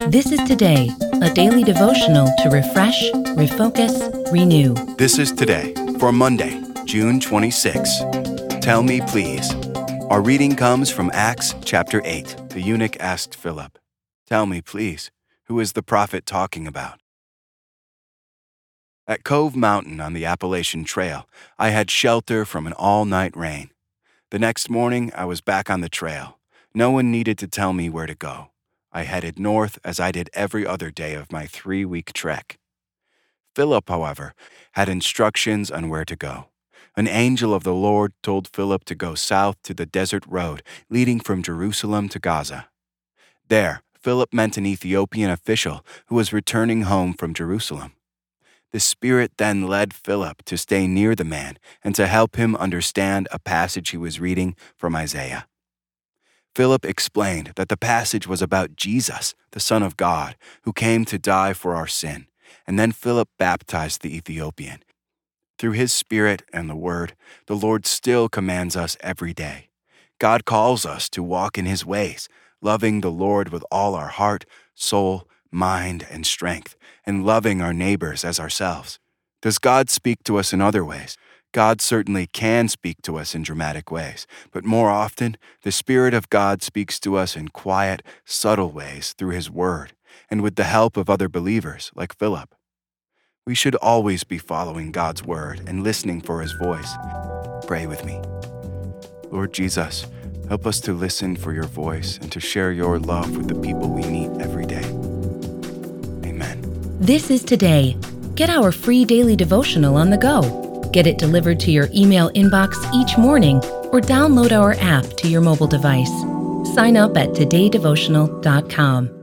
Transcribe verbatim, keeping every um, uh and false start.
This is Today, a daily devotional to refresh, refocus, renew. This is Today for Monday, June twenty-sixth. Tell me, please. Our reading comes from Acts chapter eight. The eunuch asked Philip, "Tell me, please, who is the prophet talking about?" At Cove Mountain on the Appalachian Trail, I had shelter from an all-night rain. The next morning, I was back on the trail. No one needed to tell me where to go. I headed north as I did every other day of my three-week trek. Philip, however, had instructions on where to go. An angel of the Lord told Philip to go south to the desert road leading from Jerusalem to Gaza. There, Philip met an Ethiopian official who was returning home from Jerusalem. The Spirit then led Philip to stay near the man and to help him understand a passage he was reading from Isaiah. Philip explained that the passage was about Jesus, the Son of God, who came to die for our sin, and then Philip baptized the Ethiopian. Through his Spirit and the Word, the Lord still commands us every day. God calls us to walk in his ways, loving the Lord with all our heart, soul, mind, and strength, and loving our neighbors as ourselves. Does God speak to us in other ways? God certainly can speak to us in dramatic ways, but more often, the Spirit of God speaks to us in quiet, subtle ways through his Word, and with the help of other believers like Philip. We should always be following God's Word and listening for his voice. Pray with me. Lord Jesus, help us to listen for your voice and to share your love with the people we meet every day. Amen. This is Today. Get our free daily devotional on the go. Get it delivered to your email inbox each morning or download our app to your mobile device. Sign up at today devotional dot com.